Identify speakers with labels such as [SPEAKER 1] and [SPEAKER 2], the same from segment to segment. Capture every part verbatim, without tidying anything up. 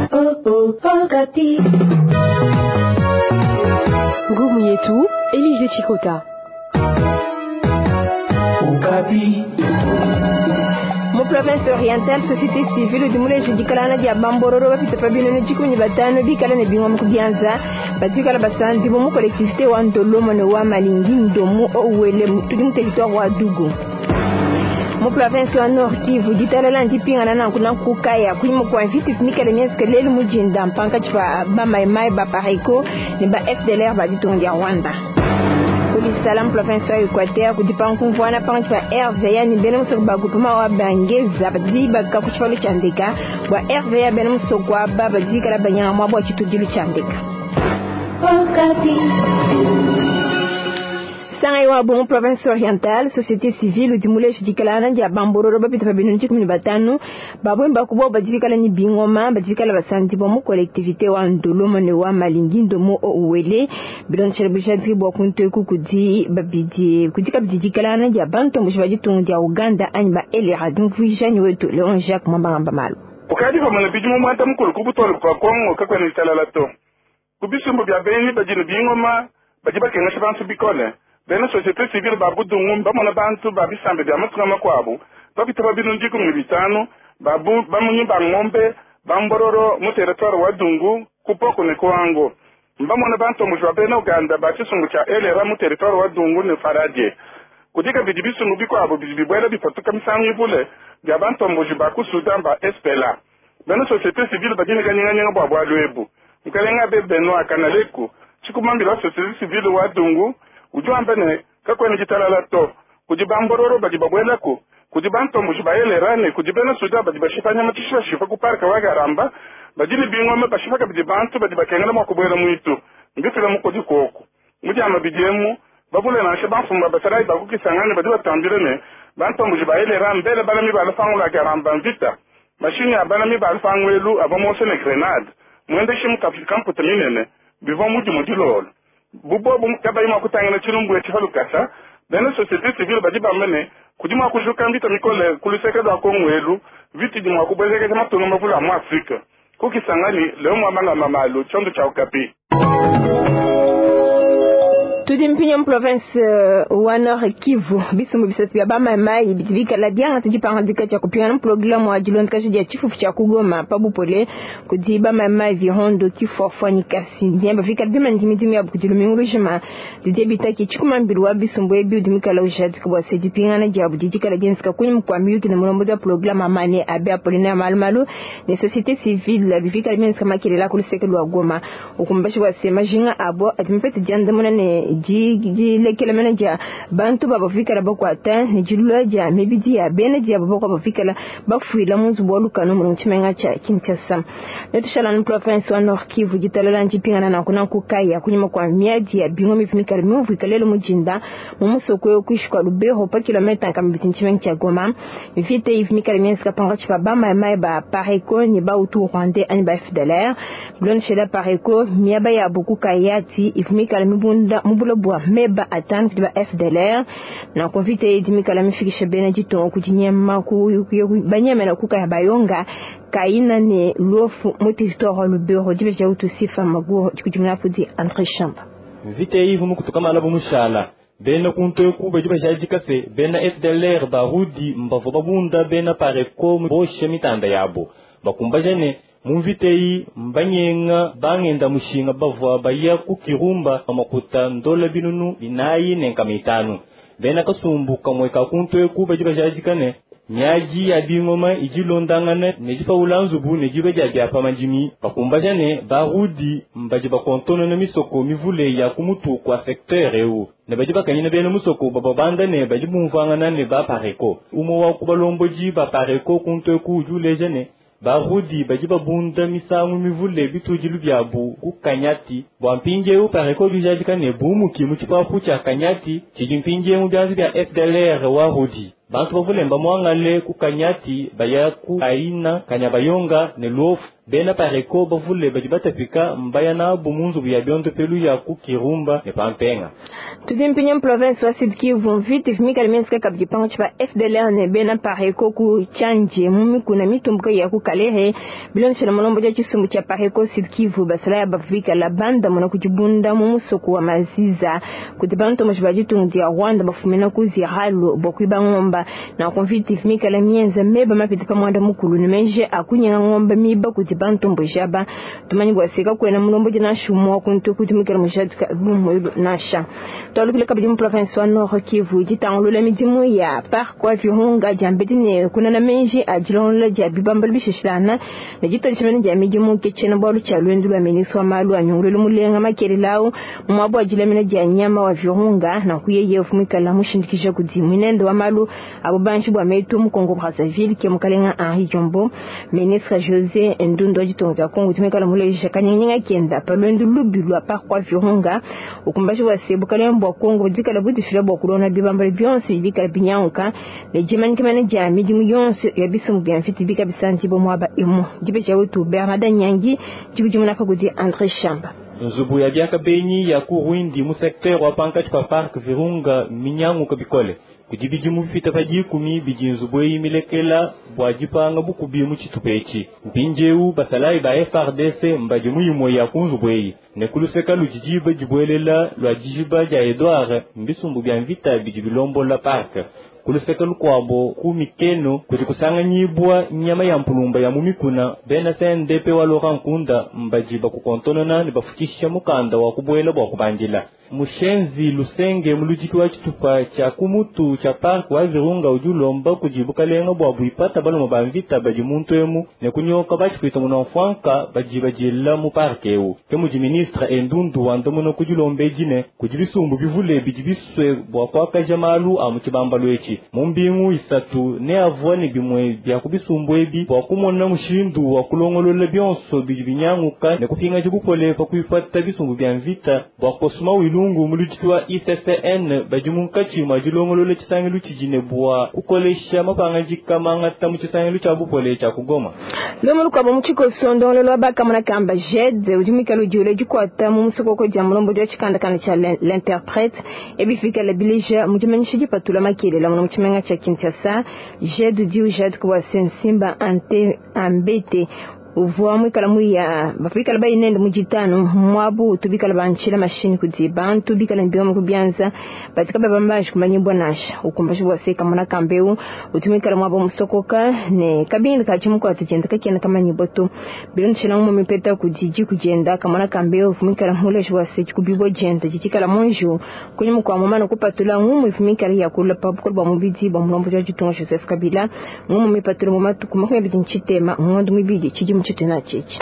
[SPEAKER 1] Oh oh Okapi.
[SPEAKER 2] Ngumu yetu Elise Chikota.
[SPEAKER 3] Okapi.
[SPEAKER 4] Mu province orientale société civile du moulin jidikalana dia bambororo bafite pabino ne jikuni batano bikala ne bingo mukubianza batikala basandi mu collectivité wa ndolomo ne wa malingi ndomu o wele mu territoire wa Dugu. Mu province wa Nord Kivu ditalala ndipingana na kuna kukaya kuimo kwa vite finika le nyeske lelu mujinda mpanka chwa ba mai mai ba pareko ne ba F D L R ba ditongia Rwanda. Police salam province wa Equateur kudipanku mvwana panchi pa R V A ni bene musoko bagupuma wa bangeza badi baka kuchwalu chandeka wa R V A bene musoko wa baba dikala banyanga mwabo chitudilu chandeka.
[SPEAKER 1] Okapi.
[SPEAKER 4] Sangai wa bomu province orientale société civile du moulin jidikalana dia bambororo bapita babinunji kumi batano babwe mbakubo badikala ni bingoma badikala basandi bomu collectivité wa ndolomo ne wa malingi ndomo o uwele bilon chelebisha tribo kunto kukudi babidi kudika bidikalana dia banto mujbaji tundia Uganda anyba ele radun vijani wetu Leon Jacques Mambamba Malo
[SPEAKER 5] ukadi ko mana bijimo mwanta mukuru kubutolo kwa Kongo kakwe ni talala to kubisumbu bya beni bajini bingoma bajiba kenga shabansu bikole bene société civile babudu ngumba mona bantu babisambe bya matsama kwabo babita babinunji ku bitano babu bamunyi bangombe bambororo mu territoire wa Dungu kupoko ne kwango mbamona bantu mujwa bene Uganda bachisungu cha elera mu territoire wa Dungu ne Faraje kudika bidibisungu bikwabo bibibwela bifotoka misangi vule bya bantu mujwa ku Sudan ba espela bene société civile bajini kanyanga bwa bwa lwebu mkalenga be benwa kanaleku chikumambira société civile wa Dungu ujua ne kakwe jitalala to kujibambororo bajibabwelako kujibanto mujibayelerane kujibena suda bajibashifanya matishwa shifa kuparka wagaramba bajini bingoma bashifaka bijibantu bajibakengala makubwera mwitu ngifila mukodi koko mujama bijemu babule na shabanfumba basarai bakukisangane bajibatambirene banto mujibayelerane mbele balami balafangula garamba mvita mashini abana mi balafangwelu abamose ne grenade mwende shimu kampu taminene bivon muji mujilolo bubo bum kabayima kutangana chilumbu eti halukasa dana société civile bajiba mene kujima kujuka mbita mikole kuliseka da kongwelu viti jima kubezeka kama tunga mavula mu Afrika kukisangani leo mwamanga mamalo chondo cha Okapi.
[SPEAKER 4] Tudi mpinyo province uh, wa Nord Kivu bisumbu bisatu ya bama mai bitivika la dianga tujipanga dika cha kupingana programu wa jilon kashi dia chifu cha kugoma pabu pole kudiba mai vihondo kifofani kasi nyamba fika bima ndimidimi ya bukujilumi urujima didebita ki chikuma mbiru wa bisumbu ebi udimika la ujadi kwa sedi pingana dia budijika la jenska kwenye mkwa miuki na mlambo da programu amane abe apolina malumalu ne société civile la bifika bima kama kile la kuliseke lwa goma ukumbashi wa sema jinga abo atimfeti janda muna ne ji ji lekele manager bantu baba fikala bakwata ni jilula ja mebidi ya beneji ya baba kwa fikala bafuila munzu boluka no mu chimenga cha Kinshasa netushala no province wa Nord Kivu gitalala njipingana na kuna kukaya kunyuma kwa miadi ya bingo mifimika mu fikalelo mujinda mu musoko yo kwishwa Lubero pa kilomita kama bitinchimenga cha Goma mifite ifimika mienska panga chipa bama mai ba pareko ni ba utu Rwanda ani ba F D L R blon sheda pareko miaba ya buku kayati ifimika mibunda mubula bwa meba atan kiba F D L R na konvite edimika la mifikisha benedito kujinyema ku banyama na kuka ya bayonga kaina ne lofu mu territoire Lubero dibe ja utusifa mago kujimna fudi entre chambre
[SPEAKER 6] vite hivu mukutoka malabo mushala bena kunto ku bajiba jaji kafe bena F D L R barudi mbavo babunda bena pareko boshe mitanda yabo bakumbajane mumvitei mbanyenga bangenda mushinga bavwa baya kukirumba amakuta ndola binunu inayi nenka mitanu bena kasumbuka mweka kunto ku bajiba jajikane nyaji ya bingoma ijilondangane nejipa ulanzubu nejiba jaji apa manjimi bakumbajane barudi mbajiba kontono na misoko mivule ya kumutu kwa secteur eu ne bajiba kanina bena musoko bababanda ne bajibu mvangana ne ba pareko umo wa kubalomboji ba pareko kunto ku julejene barudi bajiba bunda misangu mivule bitujilu byabu kukanyati bwampinje u pareko dujadika ne bumu kimu chipa kucha kanyati chijimpinje mu byazi bya F D L R wa rudi bantu bavulemba mwangale kukanyati bayaku aina kanyabayonga ne luofu bena pareko bavule bajibatafika mbaya na bumunzu buya byondo pelu ya kukirumba ne pampenga
[SPEAKER 4] tudimpinyam province wa Sud Kivu vite vimika limenska kabjipango chipa F D L R ne bena pareko ku chanje mumi kuna mitumbuka ya kukalehe bilon shela molombo ja chisumbu cha pareko Sud Kivu basala ya bavika la banda mona kujibunda mumusoko wa maziza kutibanto mshibajitu ndi ya Rwanda bafumena kuzi halo bokwiba ngomba na konvite vimika la mienza meba mapiti pa mwanda mukulu nimenje akunya ngomba miba kuti bantu mbujaba tumanyi bwaseka kwena mulombo jina shumwa kuntu kuti mikera mushadika bumwe nasha tolukile kabidi mu province wa Nord Kivu jitangulo la midimu ya par kwa vihunga jambedine kuna na menji ajilonla jabibambal bishishana na jitanchimene ja midimu kechena bolu cha lwendu la ministre wa malu anyongolo mulenga makeri lao mwabo ajilamina ja nyama wa vihunga na kuyeye fumika la mushindikisha kuti mwinendo wa malu abo banshi bwa metu mu Congo Brazzaville ke mukalenga Henri Jombo ministre José ndundo jitonga Kongo tumekala muleje kanyenga kenda palwendu lubilwa pa kwa vihunga ukumbashi wa sebu kalembo Kongo dikala budi filabo kulona bibambale byonse bikala binyanka le jimani kemane jami jimu yonse ya bisum bien fiti bika bisanti bo mwaba emu jibe cha wetu Bernard Nyangi jibu jimuna fagudi André Chamba
[SPEAKER 6] nzubu ya biaka benyi ya kuruindi mu secteur wa pankati pa park virunga minyangu kabikole kujibiji mu fita faji kumi bijinzu boyi milekela bwajipanga bukubi mu chitupechi mpinjeu basalai ba F R D C mbaji muyimo ya kunzu boyi nekuluseka lujijiba jibwelela lwa jijiba ja Edouard mbisumbu bya mvita bijibilombo la park kuluseka lukwabo kumikeno kuti kusanganyibwa nyama ya mpulumba ya mumikuna bena C N D P wa Laurent Nkunda mbajiba kukontonona ni bafukisha mukanda wa kubwela bwa kubanjila mushenzi lusenge mulujiki wa chitupa cha kumutu cha park wa virunga ujulomba kujibuka lenga bwa buipata balo mabamvita baji muntu emu ne kunyoka bachi kuita munonfanka baji bajila mu park eu kemu ji ministre endundu wanda muno kujulombe jine kujibisumbu bivule bijibiswe bwa kwa kajamalu amukibamba lwechi mumbingu isatu ne avwani bimwe bya kubisumbu ebi bwa kumona mushindu wa kulongolola byonso bijibinyanguka ne kupinga jibukole pa kuifata bisumbu bya mvita bwa kosuma lungu mulujitwa I C C N bajimunkachi majilongolole chisangilu chijine bwa kukolesha mapangaji kama ngata mu chisangilu cha bupole cha kugoma
[SPEAKER 4] lomo kwa bomuchiko sondo lelo baka mona kamba jed ujimika lujule jikwata mu musoko ko jamulombo jo chikanda kana cha l'interprète ebifika la bilija mujimanyishiji patula makile la mu chimenga cha Kinshasa jed diu jed kwa sensimba ante ambete uvuwa mwikala mwiya bafika bayi nende mujitano mwabu tubikala banchila mashini kuziba tubikala mbio mkubianza batika babambashi kumanyibwa nasha ukumbashi waseka mwana kambeu utumikala mwabu msokoka ne kabini kachimuko atijenda kakiana kama nyiboto bilon chila umu mipeta kujiji kujenda kamwana kambeu ufumikala mhuleshi wasechi kubibo jenda jichikala monju kunyimu kwa mumano kupatula umu ufumikala ya kula pabukulu ba mubidi ba mlombo jajitunga Joseph Kabila umu mipatula mumatu kumakuya bidi nchitema mwandu mibidi chijimu chitena chichi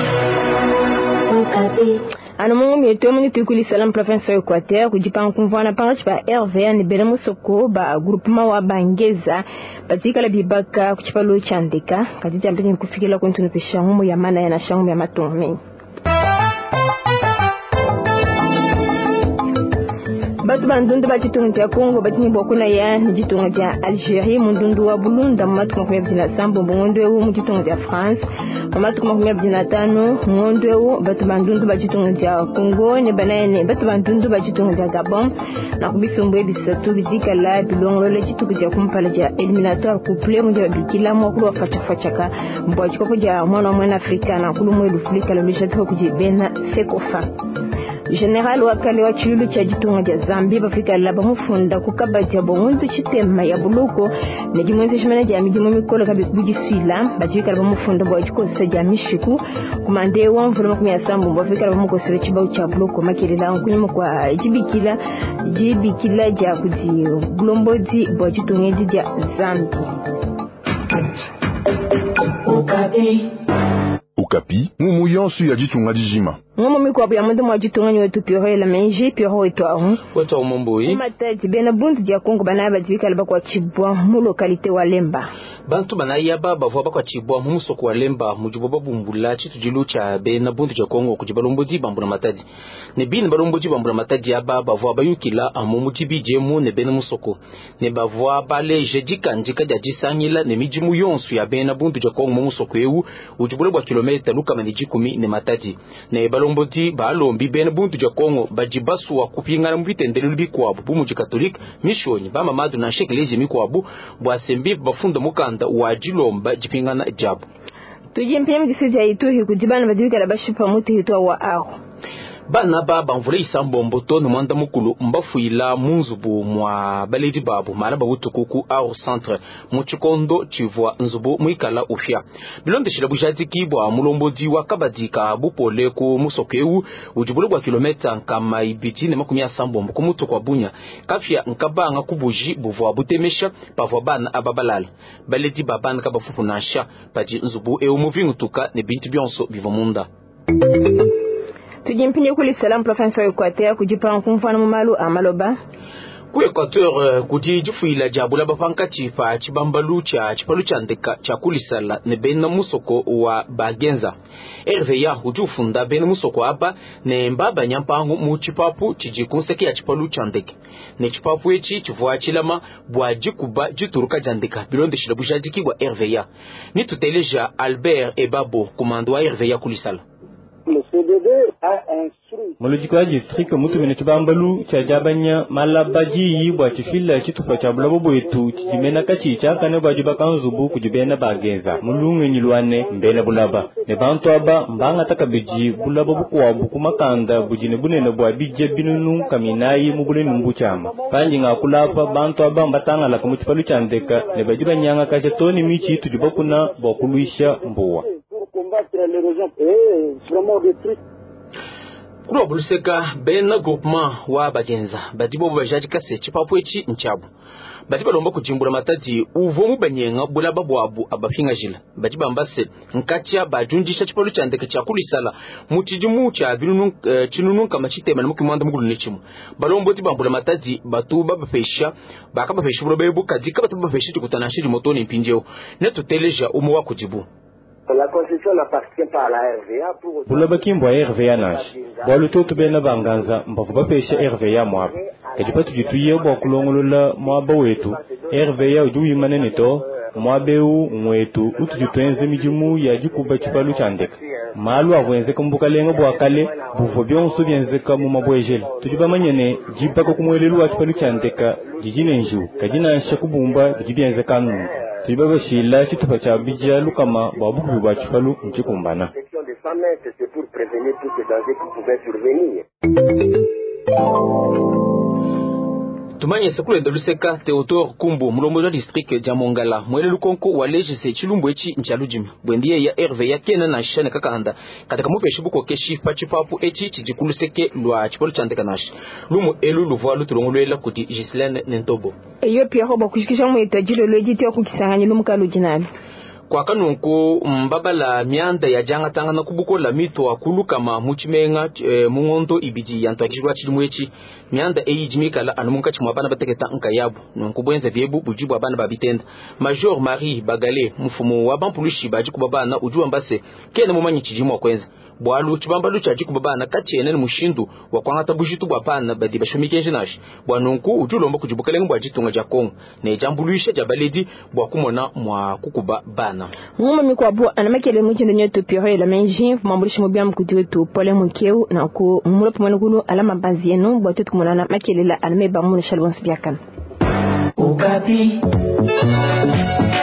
[SPEAKER 4] ano mungu mieto muni tukuli salam province wa Equateur kujipanga kumvwana pangachi pa R V N bere musoko ba groupement wa Bangeza batika la bibaka kuchipalo chandeka katiti ambeni kufikila kuntu nupesha ngumu ya mana ya na shangu ya matome batu bandundu bachitungu ya Kongo batini bokuna ya nijitungu ya Algerie mundundu wa Bulunda mamatu kumakumia bidina sambo mundu ewu mujitungu ya France mamatu kumakumia bidina tano mundu ewu batu bandundu bachitungu ya Kongo ne banayene batu bandundu bachitungu ya Gabon na kubisumbu ebisatu bizika la bilongo le chituku ya kumpala ya eliminatoire couple mundu ya bikila mwakulu wa facha fachaka mbwa chikopo ya mwana mwana Afrika na kulu mwelu fulika lomishatuko kujibena sekofa General wakale wa chulu cha jitunga ya Zambia bafika laba mufunda kukabati ya bongundu chitema ya buluko na jimwenze shimana ya mijimu mikolo kabi kujiswila bafika laba mufunda bwa chikosa ya mishiku kumande wa mfulama kumia sambu bafika laba mukosile chibau cha buluko makilila kunyuma kwa jibikila jibikila ja kuzi glombozi bwa jitunga ya Zambia
[SPEAKER 1] Okapi
[SPEAKER 3] Okapi, mumu yonsu ya jitunga jijima.
[SPEAKER 4] ngomo mikwabu ya mundu mwajitunga wetu piro la menji piro wetu ahu
[SPEAKER 3] wetu omomboi
[SPEAKER 4] matadi bena buntu dia Kongo bana badivika liba kwa Chibwa mu localité wa Lemba
[SPEAKER 3] bantu bana yaba bavwa bakwa Chibwa mu musoko wa Lemba mujubo babumbula chitu jilu cha bena buntu ja Kongo kujibalombozi bambuna matadi ne bin balombozi bambuna matadi yaba bavwa bayukila amu mujibi jemu ne bena musoko ne bavwa bale jedika njika ja jisangila ne mijimu yonsu ya bena buntu ja Kongo mu musoko ewu ujubule bwa kilomita luka maniji kumi ne matadi ne balombozi balombi bena buntu ja Kongo bajibasu wa kupingana mu bitendele lubikwabu bumuji katolika mishoni ba mamadu na shekeleje mikwabu bwa sembi bafunda mukanda wa jilomba jipingana jabu
[SPEAKER 4] tujimpia mkisija ituhi kujibana badilika la bashipa muti hitwa wa aho
[SPEAKER 3] bana baba mvule isambo mboto no mwanda mukulu mbafuila munzubu mwa baledi babu mala babutukuku au centre muchikondo chivwa nzubu muikala ufya bilonde shilabu jatiki bwa mulombodi wa kabadika bupole ku musokeu ujibule bwa kilomita kama ibiti ne makumi asambo mkumuto kwa bunya kafya nkabanga kubuji buvwa butemesha pavwa bana ababalala baledi babana kabafufu nasha paji nzubu e umuvingutuka ne binti byonso bivomunda
[SPEAKER 4] tujimpinye kuli salam province wa Equateur kujipanga kumfana mumalu amaloba
[SPEAKER 3] ku Equateur kudi jifuila jabula bafanka chifa chibambalu cha chipalu cha ndeka cha kulisala ne bena musoko wa Bagenza R V A hujufunda bena musoko aba ne mbaba nyampangu mu chipapu chijikunseke ya chipalu cha ndeka ne chipapu echi chivwa chilama bwa jikuba jituruka jandeka bilonde shilabu jadiki wa R V A ni tuteleja Albert Ebabo komando wa R V A kulisala
[SPEAKER 7] le C D D a instruit
[SPEAKER 6] Molojiko district mutu mene tubambalu cha jabanya malabaji yibwa chifila chitupa cha bulabo bwetu chimena kachi chaka ne bajiba kanzubu kujibena Bagenza mulungu nyilwane mbena bulaba ne bantu aba mbanga takabiji bulabo bukwa bukumakanda bujine bunene bwa bijje binunu kaminayi mubule numbuchama panji ngakulapa bantu aba mbatanga la kumutipalu chandeka ne bajiba nyanga kacha toni michi tujibakuna bokuluisha mbuwa
[SPEAKER 7] l'érosion est vraiment détruite.
[SPEAKER 3] Kulo buluseka bena groupement wa Bagenza badibo bajaji kase chipapu echi nchabu badiba lomba kujimbula matati uvomu banyenga bulaba bwabu abafinga jila badiba mbase nkatia bajunjisha chipalu chandeke cha kulisala mutijimu cha binunu uh, chinunu kama chitema na mukimanda mugulu nechimu balombo tibambula matati batu babafesha bakaba fesha bulo bebu kadika batu babafesha tukutana shiri motoni mpinjeo neto teleja umo wa kujibu.
[SPEAKER 7] La concession n'appartient pas à la R V A pour
[SPEAKER 6] bulaba kimbo R V A nash bolu toto bena banganza mbavu bapesha R V A mwapa kajipatu jituye bwa kulongolola mwaba wetu R V A ujuyi manene to mwabeu mwetu utujitwenze mijimu ya jikuba chipalu chandeka malu avwenzeka mbukalenga bwa kale buvo byonso byenzeka mu mabwejele tujiba manyene jibaka kumwelelu wa chipalu chandeka jijine nju kajina nsha kubumba bijibyenzeka nungu tujiba bashila chitupa cha bija lukama babuku bwa chipalu mchikumbana
[SPEAKER 7] des femmes, c'était pour prévenir tous ces dangers qui pouvaient survenir.
[SPEAKER 3] Tumanye sekule ndaluseka Theodore Kumbu mulomboza district ya Mongala mwele lukonko waleje se chilumbu echi nchalujimi bwendiye ya R V A kena na shane kakanda katika mupeshe buko keshi pachipapu echi chijikuluseke lwa chipolo chandeka nashi lumu elu luvwa lutulongolwela kuti Gislaine Nentobo
[SPEAKER 4] eyo pia hoba kushikisha mwita jilo lojiti ya kukisanganya lumukalu jinali
[SPEAKER 3] kwa kanunku mbabala mianda ya janga tanga na kubuko la mito akulu kama muchimenga e, mungondo ibiji yantakishwa chilimwechi mianda eijimika la anumunka chimwabana bateketa nka yabu nunkubwenza biebu bujibu abana babitenda Major Marie Bagale mfumo wa bampulushi baji kubabana ujua mbase kene mumanyi chijimwa kwenza bwalu chibambalu chaji kubabana kachene ni mushindu wa kwangata bujitu bwapana badi bashomikenje nashi bwanunku ujulomba kujibukalenga bwajitunga ja Kongo ne jambuluisha jabaledi bwakumona mwa kukuba bana
[SPEAKER 4] ngoma mikwabu anamakele mujinde nyoto piro la menji mambulishi mubya mkuti wetu pole mukeu na ku mumulopo mwanugulu alama banzi yenu bwatu tukumonana makele la aname bamu shalwansi byakana
[SPEAKER 1] Okapi.